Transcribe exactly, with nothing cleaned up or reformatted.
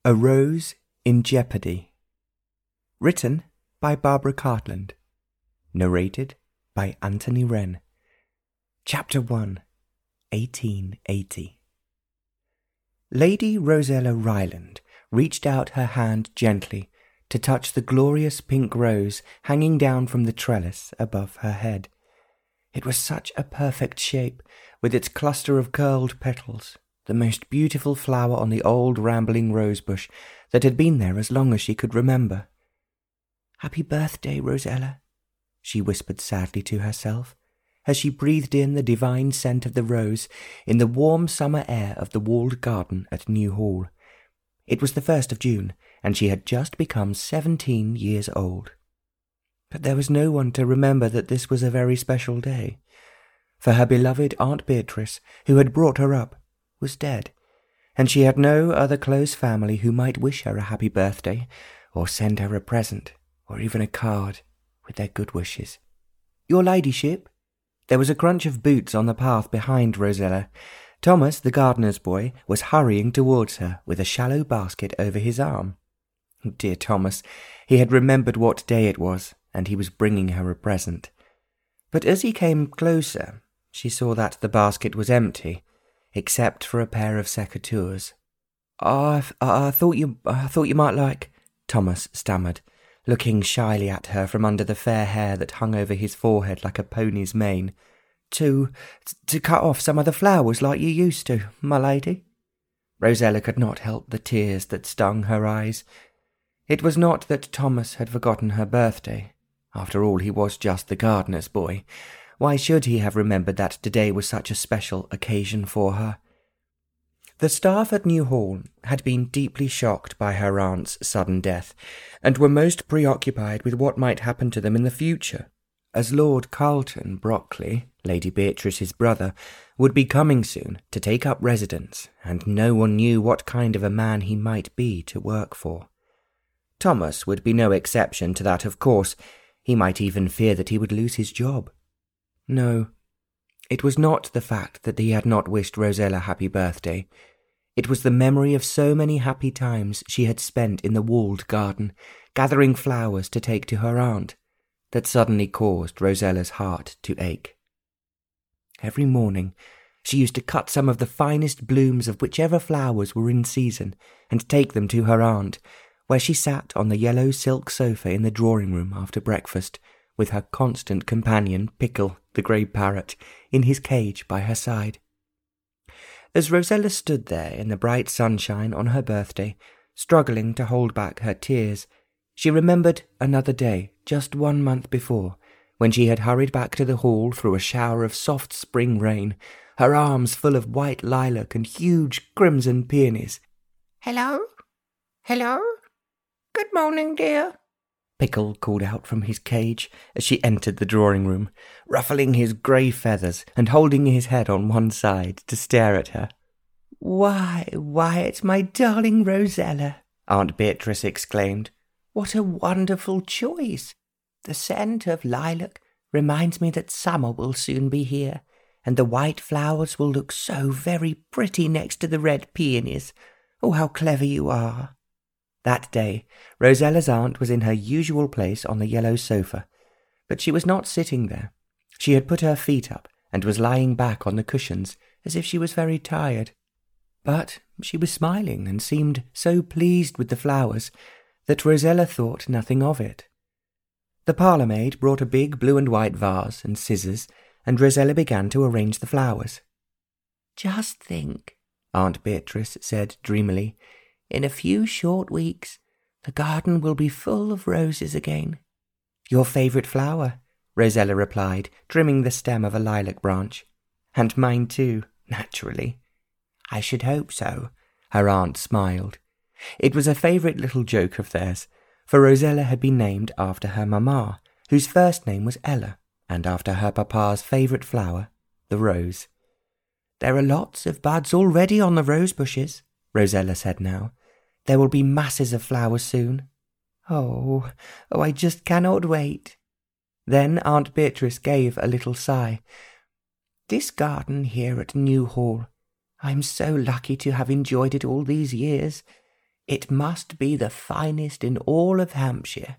A Rose in Jeopardy. Written by Barbara Cartland. Narrated by Anthony Wren. Chapter one, eighteen eighty. Lady Rosella Ryland reached out her hand gently to touch the glorious pink rose hanging down from the trellis above her head. It was such a perfect shape, with its cluster of curled petals, the most beautiful flower on the old rambling rosebush that had been there as long as she could remember. "Happy birthday, Rosella," she whispered sadly to herself, as she breathed in the divine scent of the rose in the warm summer air of the walled garden at New Hall. It was the first of June, and she had just become seventeen years old. But there was no one to remember that this was a very special day, for her beloved Aunt Beatrice, who had brought her up, was dead, and she had no other close family who might wish her a happy birthday, or send her a present, or even a card with their good wishes. "Your ladyship?" There was a crunch of boots on the path behind Rosella. Thomas, the gardener's boy, was hurrying towards her with a shallow basket over his arm. Dear Thomas, he had remembered what day it was, and he was bringing her a present. But as he came closer, she saw that the basket was empty, except for a pair of secateurs. I, I, I thought you, I thought you might like," Thomas stammered, looking shyly at her from under the fair hair that hung over his forehead like a pony's mane. To, to cut off some of the flowers like you used to, my lady." Rosella could not help the tears that stung her eyes. It was not that Thomas had forgotten her birthday. After all, he was just the gardener's boy. Why should he have remembered that today was such a special occasion for her? The staff at New Hall had been deeply shocked by her aunt's sudden death, and were most preoccupied with what might happen to them in the future, as Lord Carlton Brockley, Lady Beatrice's brother, would be coming soon to take up residence, and no one knew what kind of a man he might be to work for. Thomas would be no exception to that, of course. He might even fear that he would lose his job. No, it was not the fact that he had not wished Rosella happy birthday. It was the memory of so many happy times she had spent in the walled garden, gathering flowers to take to her aunt, that suddenly caused Rosella's heart to ache. Every morning she used to cut some of the finest blooms of whichever flowers were in season and take them to her aunt, where she sat on the yellow silk sofa in the drawing-room after breakfast, with her constant companion, Pickle, the grey parrot, in his cage by her side. As Rosella stood there in the bright sunshine on her birthday, struggling to hold back her tears, she remembered another day, just one month before, when she had hurried back to the hall through a shower of soft spring rain, her arms full of white lilac and huge crimson peonies. "Hello? Hello? Good morning, dear," Pickle called out from his cage as she entered the drawing-room, ruffling his grey feathers and holding his head on one side to stare at her. "Why, why, it's my darling Rosella," Aunt Beatrice exclaimed. "What a wonderful choice! The scent of lilac reminds me that summer will soon be here, and the white flowers will look so very pretty next to the red peonies. Oh, how clever you are!" That day, Rosella's aunt was in her usual place on the yellow sofa, but she was not sitting there. She had put her feet up and was lying back on the cushions as if she was very tired. But she was smiling and seemed so pleased with the flowers that Rosella thought nothing of it. The parlour-maid brought a big blue and white vase and scissors, and Rosella began to arrange the flowers. "Just think," Aunt Beatrice said dreamily, "in a few short weeks the garden will be full of roses again." "Your favourite flower," Rosella replied, trimming the stem of a lilac branch. "And mine too, naturally." "I should hope so," her aunt smiled. It was a favourite little joke of theirs, for Rosella had been named after her mamma, whose first name was Ella, and after her papa's favourite flower, the rose. "There are lots of buds already on the rose bushes," Rosella said now. "There will be masses of flowers soon. Oh, oh, I just cannot wait." Then Aunt Beatrice gave a little sigh. "This garden here at New Hall, I'm so lucky to have enjoyed it all these years. It must be the finest in all of Hampshire.